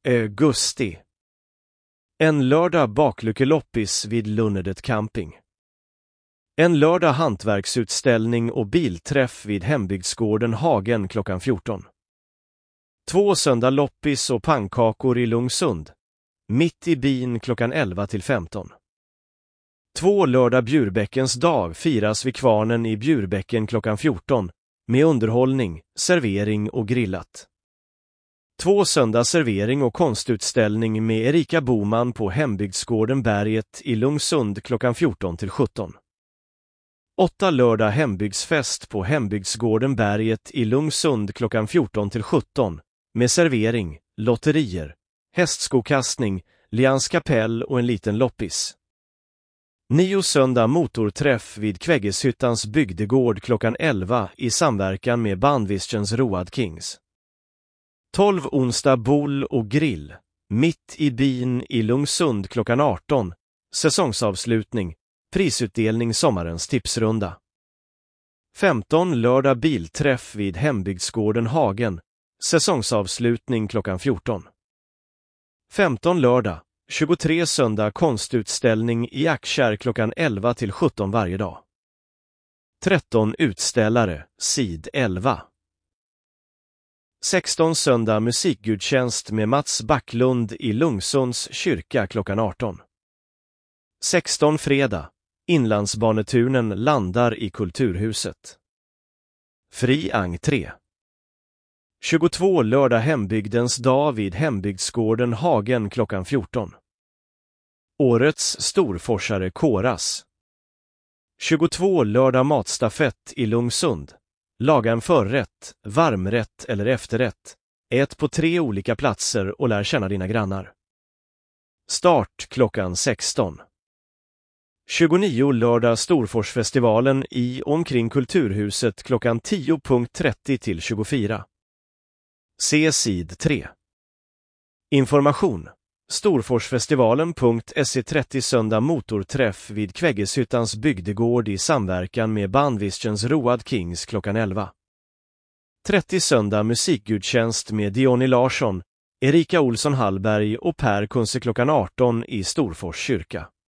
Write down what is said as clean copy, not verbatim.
augusti. En lördag bakluckeloppis vid Lunnedet camping. En lördag hantverksutställning och bilträff vid hembygdsgården Hagen klockan 14. 2 söndag loppis och pannkakor i Lungsund. Mitt i byn klockan 11 till 15. 2 lördag Bjurbäckens dag firas vid Kvarnen i Bjurbäcken klockan 14 med underhållning, servering och grillat. 2 söndag servering och konstutställning med Erika Boman på hembygdsgården Berget i Lungsund klockan 14 till 17. 8 lördag hembygdsfest på hembygdsgården Berget i Lungsund klockan 14 till 17 med servering, lotterier, hästskokastning, Lians kapell och en liten loppis. 9 söndag motorträff vid Kväggeshyttans bygdegård klockan 11 i samverkan med Bandvischens Road Kings. 12 onsdag boll och grill, mitt i byn i Lungsund klockan 18, säsongsavslutning, prisutdelning sommarens tipsrunda. 15 lördag bilträff vid hembygdsgården Hagen, säsongsavslutning klockan 14. 15 lördag, 23 söndag konstutställning i Akskär klockan 11 till 17 varje dag. 13 utställare, sid 11. 16 söndag musikgudstjänst med Mats Backlund i Lungsunds kyrka klockan 18. 16 fredag, Inlandsbaneturen landar i Kulturhuset. Fri entré. 22 lördag hembygdens dag vid hembygdsgården Hagen klockan 14. Årets storforsare koras. 22 lördag matstafett i Lungsund. Laga en förrätt, varmrätt eller efterrätt. Ät på 3 olika platser och lär känna dina grannar. Start klockan 16. 29 lördag Storforsfestivalen i omkring Kulturhuset klockan 10.30 till 24. Se sid 3. Information. Storforsfestivalen.se 30 söndag motorträff vid Kväggeshyttans bygdegård i samverkan med Bandvischens Road Kings klockan 11. 30 söndag musikgudstjänst med Diony Larsson, Erika Olsson Hallberg och Per Kunse klockan 18 i Storfors kyrka.